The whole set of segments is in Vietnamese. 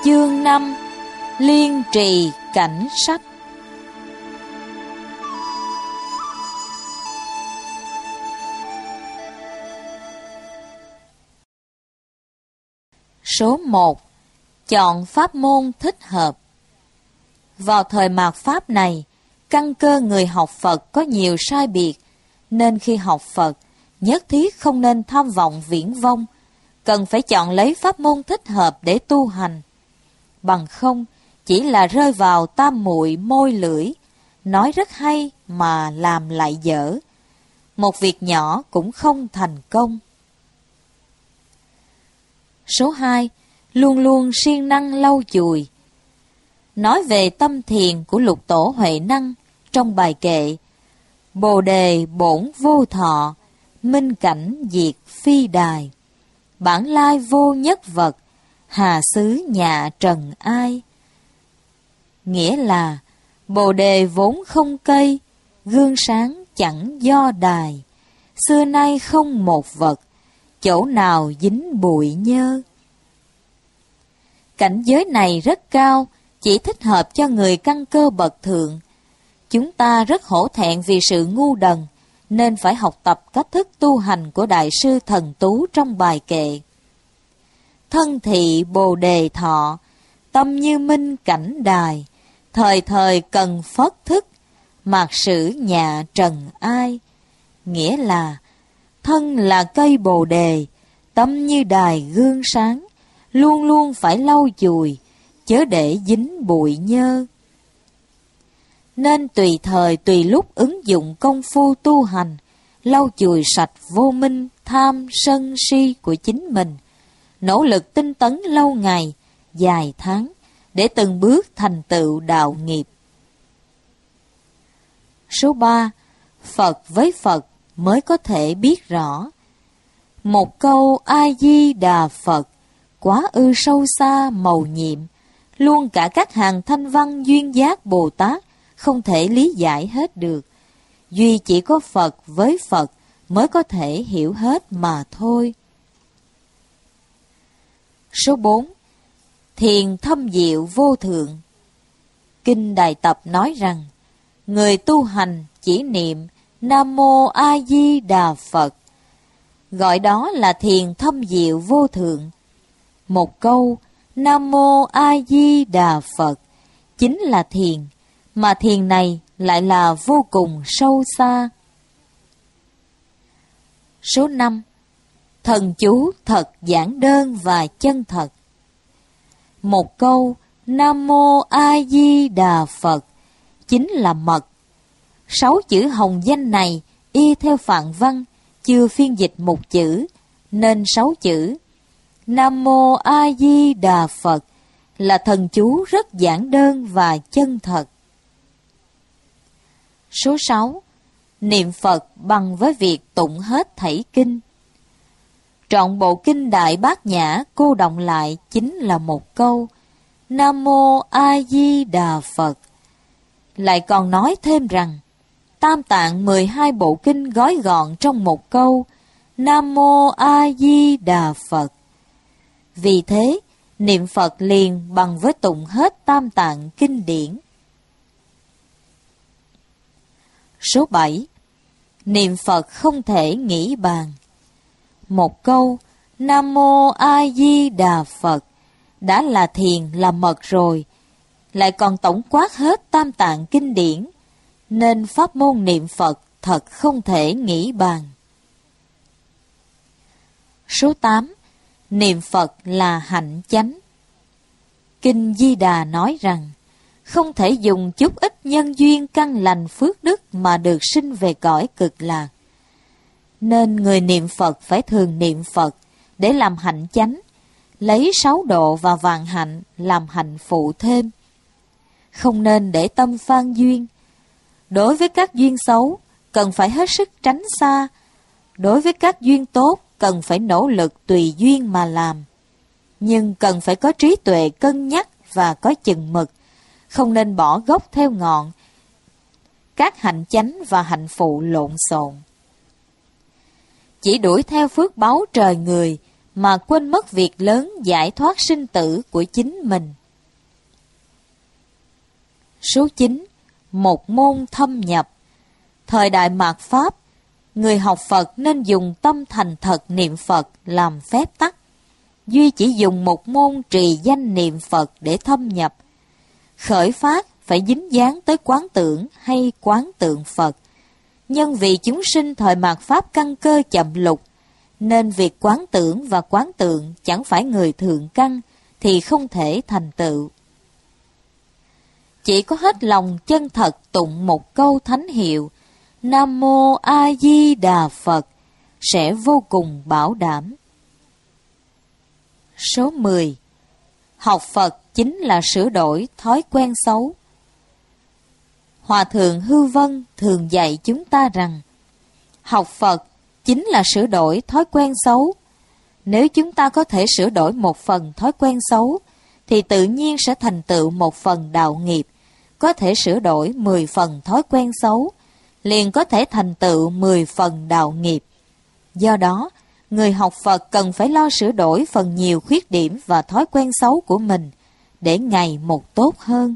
Chương 5. Liên trì cảnh sách. Số 1. Chọn pháp môn thích hợp. Vào thời mạt Pháp này, căn cơ người học Phật có nhiều sai biệt, nên khi học Phật, nhất thiết không nên tham vọng viển vông, cần phải chọn lấy pháp môn thích hợp để tu hành. Bằng không, chỉ là rơi vào tam muội môi lưỡi, nói rất hay mà làm lại dở. Một việc nhỏ cũng không thành công. Số 2. Luôn luôn siêng năng lau chùi. Nói về tâm thiền của Lục Tổ Huệ Năng trong bài kệ: Bồ đề bổn vô thọ, minh cảnh diệt phi đài. Bản lai vô nhất vật, hà xứ nhà trần ai. Nghĩa là bồ đề vốn không cây, gương sáng chẳng do đài. Xưa nay không một vật, chỗ nào dính bụi nhơ. Cảnh giới này rất cao, chỉ thích hợp cho người căn cơ bậc thượng. Chúng ta rất hổ thẹn vì sự ngu đần, nên phải học tập cách thức tu hành của Đại sư Thần Tú trong bài kệ: Thân thị bồ đề thọ, tâm như minh cảnh đài. Thời thời cần phất thức, mạt sử nhà trần ai. Nghĩa là thân là cây bồ đề, tâm như đài gương sáng, luôn luôn phải lau chùi, chớ để dính bụi nhơ. Nên tùy thời tùy lúc ứng dụng công phu tu hành, lau chùi sạch vô minh, tham, sân, si của chính mình, nỗ lực tinh tấn lâu ngày, dài tháng, để từng bước thành tựu đạo nghiệp. Số 3. Phật với Phật mới có thể biết rõ. Một câu A-di-đà Phật quá ư sâu xa mầu nhiệm, luôn cả các hàng thanh văn duyên giác Bồ Tát không thể lý giải hết được. Duy chỉ có Phật với Phật mới có thể hiểu hết mà thôi. Số 4. Thiền thâm diệu vô thượng. Kinh Đại Tập nói rằng, người tu hành chỉ niệm Nam Mô A Di Đà Phật, gọi đó là thiền thâm diệu vô thượng. Một câu Nam Mô A Di Đà Phật chính là thiền, mà thiền này lại là vô cùng sâu xa. Số 5. Thần chú thật giản đơn và chân thật. Một câu Nam Mô A Di Đà Phật chính là mật. 6 chữ hồng danh này y theo phạn văn, chưa phiên dịch một chữ, nên 6 chữ Nam Mô A Di Đà Phật là thần chú rất giản đơn và chân thật. Số 6. Niệm Phật bằng với việc tụng hết thảy kinh. Trọn bộ kinh Đại Bát Nhã cô đọng lại chính là một câu Nam Mô A Di Đà Phật. Lại còn nói thêm rằng Tam Tạng 12 bộ kinh gói gọn trong một câu Nam Mô A Di Đà Phật. Vì thế, niệm Phật liền bằng với tụng hết Tam Tạng kinh điển. Số 7. Niệm Phật không thể nghĩ bàn. Một câu Nam Mô A Di Đà Phật đã là thiền, là mật rồi, lại còn tổng quát hết Tam Tạng kinh điển, nên pháp môn niệm Phật thật không thể nghĩ bàn. Số 8. Niệm Phật là hạnh chánh. Kinh Di Đà nói rằng, không thể dùng chút ít nhân duyên căn lành phước đức mà được sinh về cõi cực lạc. Nên người niệm Phật phải thường niệm Phật để làm hạnh chánh, lấy 6 độ và vạn hạnh làm hạnh phụ thêm. Không nên để tâm phan duyên. Đối với các duyên xấu, cần phải hết sức tránh xa. Đối với các duyên tốt, cần phải nỗ lực tùy duyên mà làm. Nhưng cần phải có trí tuệ cân nhắc và có chừng mực, không nên bỏ gốc theo ngọn, các hạnh chánh và hạnh phụ lộn xộn. Chỉ đuổi theo phước báu trời người mà quên mất việc lớn giải thoát sinh tử của chính mình. Số 9. Một môn thâm nhập. Thời đại mạt Pháp, người học Phật nên dùng tâm thành thật niệm Phật làm phép tắc. Duy chỉ dùng một môn trì danh niệm Phật để thâm nhập. Khởi phát phải dính dáng tới quán tưởng hay quán tượng Phật. Nhân vì chúng sinh thời mạt Pháp căn cơ chậm lục, nên việc quán tưởng và quán tượng chẳng phải người thượng căn thì không thể thành tựu. Chỉ có hết lòng chân thật tụng một câu thánh hiệu Nam Mô A Di Đà Phật sẽ vô cùng bảo đảm. Số 10. Học Phật chính là sửa đổi thói quen xấu. Hòa thượng Hư Vân thường dạy chúng ta rằng học Phật chính là sửa đổi thói quen xấu. Nếu chúng ta có thể sửa đổi một phần thói quen xấu, thì tự nhiên sẽ thành tựu một phần đạo nghiệp. Có thể sửa đổi 10 phần thói quen xấu, liền có thể thành tựu 10 phần đạo nghiệp. Do đó, người học Phật cần phải lo sửa đổi phần nhiều khuyết điểm và thói quen xấu của mình, để ngày một tốt hơn.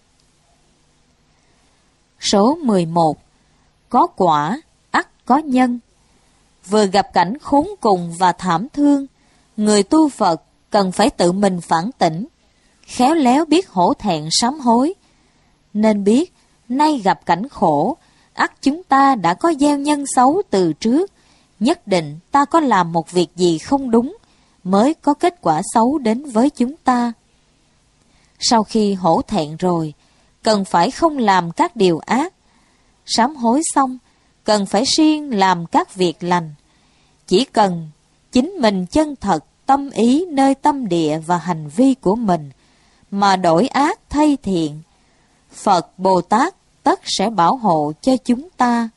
Số 11. Có quả, ắt có nhân. Vừa gặp cảnh khốn cùng và thảm thương, người tu Phật cần phải tự mình phản tỉnh, khéo léo biết hổ thẹn sám hối. Nên biết, nay gặp cảnh khổ, ắt chúng ta đã có gieo nhân xấu từ trước, nhất định ta có làm một việc gì không đúng, mới có kết quả xấu đến với chúng ta. Sau khi hổ thẹn rồi, cần phải không làm các điều ác. Sám hối xong, cần phải siêng làm các việc lành. Chỉ cần chính mình chân thật, tâm ý nơi tâm địa và hành vi của mình, mà đổi ác thay thiện, Phật Bồ Tát tất sẽ bảo hộ cho chúng ta.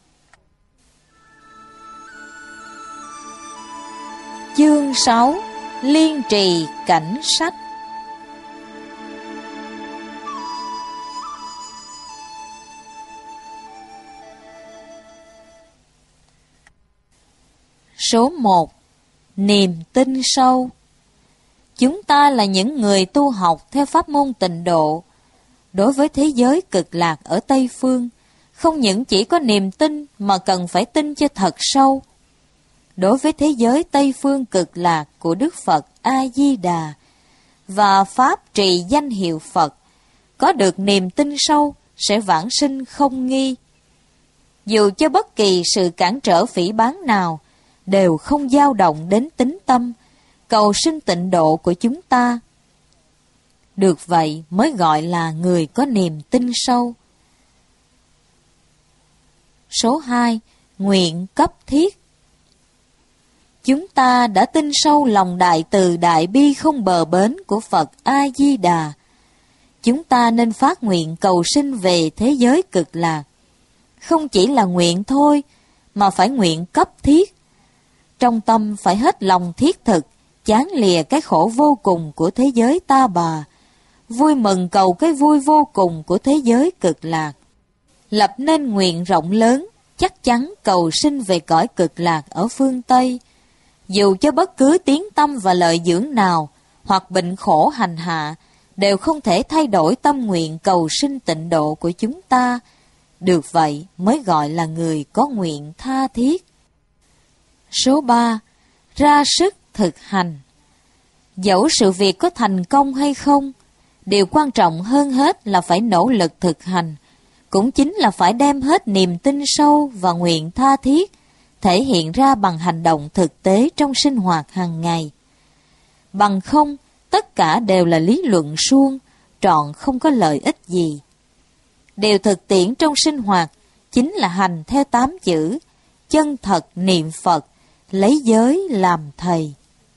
Chương 6. Liên trì cảnh sách. Số 1. Niềm tin sâu. Chúng ta là những người tu học theo pháp môn tịnh độ. Đối với thế giới cực lạc ở Tây Phương, không những chỉ có niềm tin mà cần phải tin cho thật sâu. Đối với thế giới Tây Phương cực lạc của Đức Phật A-di-đà và pháp trì danh hiệu Phật, có được niềm tin sâu sẽ vãng sinh không nghi. Dù cho bất kỳ sự cản trở phỉ báng nào, đều không dao động đến tín tâm, cầu sinh tịnh độ của chúng ta. Được vậy mới gọi là người có niềm tin sâu. Số 2. Nguyện cấp thiết. Chúng ta đã tin sâu lòng đại từ đại bi không bờ bến của Phật A-di-đà. Chúng ta nên phát nguyện cầu sinh về thế giới cực lạc. Không chỉ là nguyện thôi, mà phải nguyện cấp thiết. Trong tâm phải hết lòng thiết thực, chán lìa cái khổ vô cùng của thế giới ta bà, vui mừng cầu cái vui vô cùng của thế giới cực lạc. Lập nên nguyện rộng lớn, chắc chắn cầu sinh về cõi cực lạc ở phương Tây. Dù cho bất cứ tiếng tâm và lợi dưỡng nào, hoặc bệnh khổ hành hạ, đều không thể thay đổi tâm nguyện cầu sinh tịnh độ của chúng ta. Được vậy mới gọi là người có nguyện tha thiết. Số 3. Ra sức thực hành. Dẫu sự việc có thành công hay không, điều quan trọng hơn hết là phải nỗ lực thực hành, cũng chính là phải đem hết niềm tin sâu và nguyện tha thiết, thể hiện ra bằng hành động thực tế trong sinh hoạt hàng ngày. Bằng không, tất cả đều là lý luận suông, trọn không có lợi ích gì. Điều thực tiễn trong sinh hoạt chính là hành theo 8 chữ, chân thật niệm Phật, lấy giới làm thầy.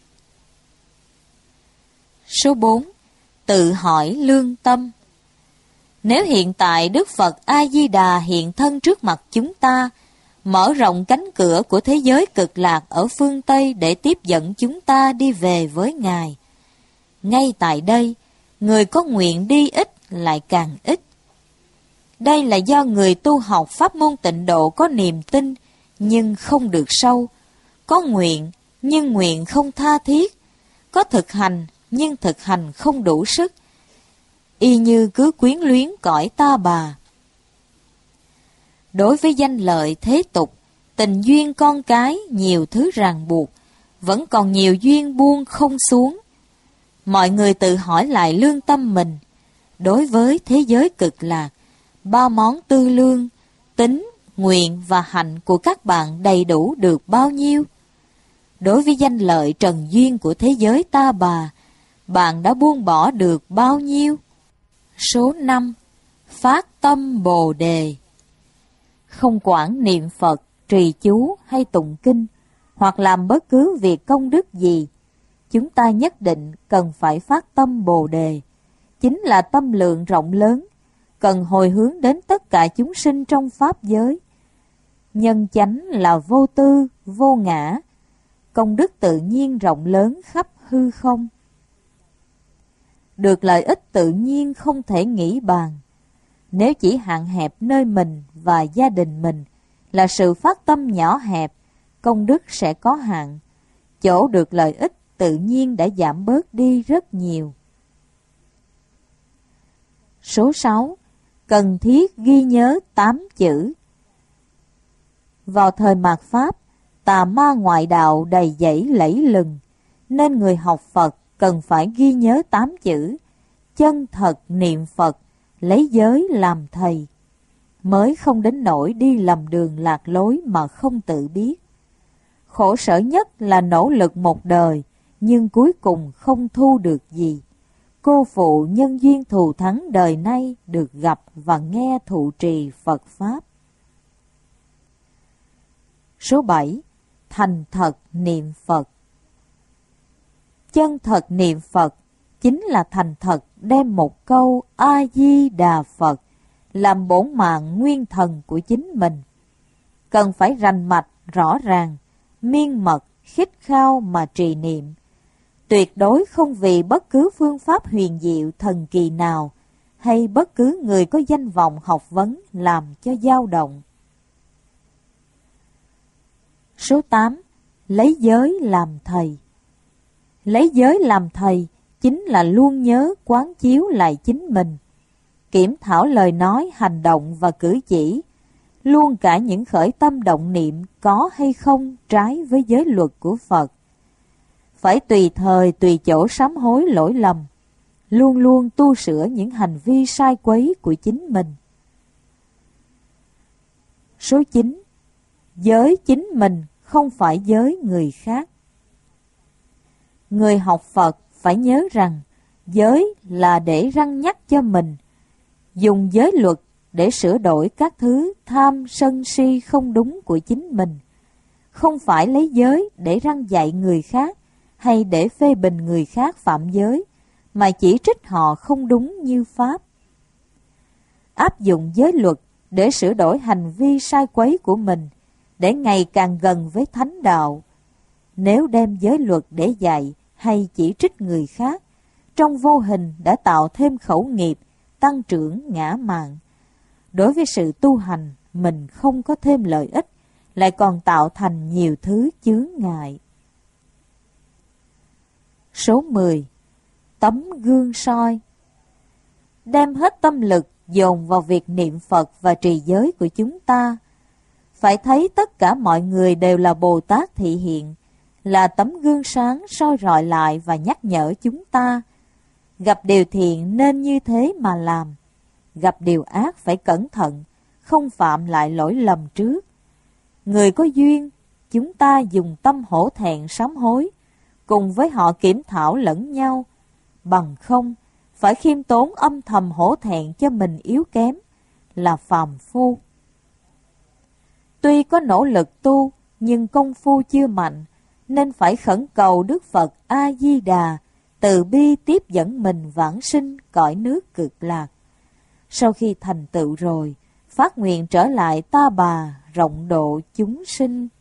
Số 4. Tự hỏi lương tâm. Nếu hiện tại Đức Phật A-di-đà hiện thân trước mặt chúng ta, mở rộng cánh cửa của thế giới cực lạc ở phương Tây để tiếp dẫn chúng ta đi về với Ngài, ngay tại đây, người có nguyện đi ít lại càng ít. Đây là do người tu học pháp môn tịnh độ có niềm tin nhưng không được sâu, có nguyện nhưng nguyện không tha thiết, có thực hành nhưng thực hành không đủ sức, y như cứ quyến luyến cõi ta bà. Đối với danh lợi thế tục, tình duyên con cái nhiều thứ ràng buộc, vẫn còn nhiều duyên buông không xuống. Mọi người tự hỏi lại lương tâm mình, đối với thế giới cực lạc, ba món tư lương, tính, nguyện và hạnh của các bạn đầy đủ được bao nhiêu? Đối với danh lợi trần duyên của thế giới ta bà, bạn đã buông bỏ được bao nhiêu? Số 5. Phát tâm Bồ Đề. Không quản niệm Phật, trì chú hay tụng kinh, hoặc làm bất cứ việc công đức gì, chúng ta nhất định cần phải phát tâm Bồ Đề, chính là tâm lượng rộng lớn, cần hồi hướng đến tất cả chúng sinh trong Pháp giới. Nhân chánh là vô tư, vô ngã, công đức tự nhiên rộng lớn khắp hư không. Được lợi ích tự nhiên không thể nghĩ bàn. Nếu chỉ hạn hẹp nơi mình và gia đình mình là sự phát tâm nhỏ hẹp, công đức sẽ có hạn. Chỗ được lợi ích tự nhiên đã giảm bớt đi rất nhiều. Số 6. Cần thiết ghi nhớ 8 chữ. Vào thời mạt Pháp, tà ma ngoại đạo đầy dẫy lẫy lừng, nên người học Phật cần phải ghi nhớ 8 chữ: chân thật niệm Phật, lấy giới làm thầy, mới không đến nỗi đi lầm đường lạc lối mà không tự biết. Khổ sở nhất là nỗ lực một đời, nhưng cuối cùng không thu được gì. Cô phụ nhân duyên thù thắng đời nay được gặp và nghe thụ trì Phật Pháp. Số 7. Thành thật niệm Phật. Chân thật niệm Phật chính là thành thật đem một câu A-di-đà Phật làm bổn mạng nguyên thần của chính mình. Cần phải rành mạch, rõ ràng, miên mật, khít khao mà trì niệm. Tuyệt đối không vì bất cứ phương pháp huyền diệu thần kỳ nào hay bất cứ người có danh vọng học vấn làm cho dao động. Số 8. Lấy giới làm thầy. Lấy giới làm thầy chính là luôn nhớ quán chiếu lại chính mình, kiểm thảo lời nói, hành động và cử chỉ, luôn cả những khởi tâm động niệm có hay không trái với giới luật của Phật. Phải tùy thời tùy chỗ sám hối lỗi lầm, luôn luôn tu sửa những hành vi sai quấy của chính mình. Số 9. Giới chính mình, không phải giới người khác. Người học Phật phải nhớ rằng giới là để răn nhắc cho mình, dùng giới luật để sửa đổi các thứ tham sân si không đúng của chính mình, không phải lấy giới để răn dạy người khác hay để phê bình người khác phạm giới, mà chỉ trích họ không đúng như Pháp. Áp dụng giới luật để sửa đổi hành vi sai quấy của mình, để ngày càng gần với thánh đạo. Nếu đem giới luật để dạy hay chỉ trích người khác, trong vô hình đã tạo thêm khẩu nghiệp, tăng trưởng ngã mạn. Đối với sự tu hành, mình không có thêm lợi ích, lại còn tạo thành nhiều thứ chướng ngại. Số 10. Tấm gương soi. Đem hết tâm lực dồn vào việc niệm Phật và trì giới của chúng ta. Phải thấy tất cả mọi người đều là Bồ Tát thị hiện, là tấm gương sáng soi rọi lại và nhắc nhở chúng ta. Gặp điều thiện nên như thế mà làm, gặp điều ác phải cẩn thận, không phạm lại lỗi lầm trước. Người có duyên, chúng ta dùng tâm hổ thẹn sám hối, cùng với họ kiểm thảo lẫn nhau. Bằng không, phải khiêm tốn âm thầm hổ thẹn cho mình yếu kém, là phàm phu. Tuy có nỗ lực tu, nhưng công phu chưa mạnh, nên phải khẩn cầu Đức Phật A-di-đà từ bi tiếp dẫn mình vãng sinh cõi nước cực lạc. Sau khi thành tựu rồi, phát nguyện trở lại ta bà rộng độ chúng sinh.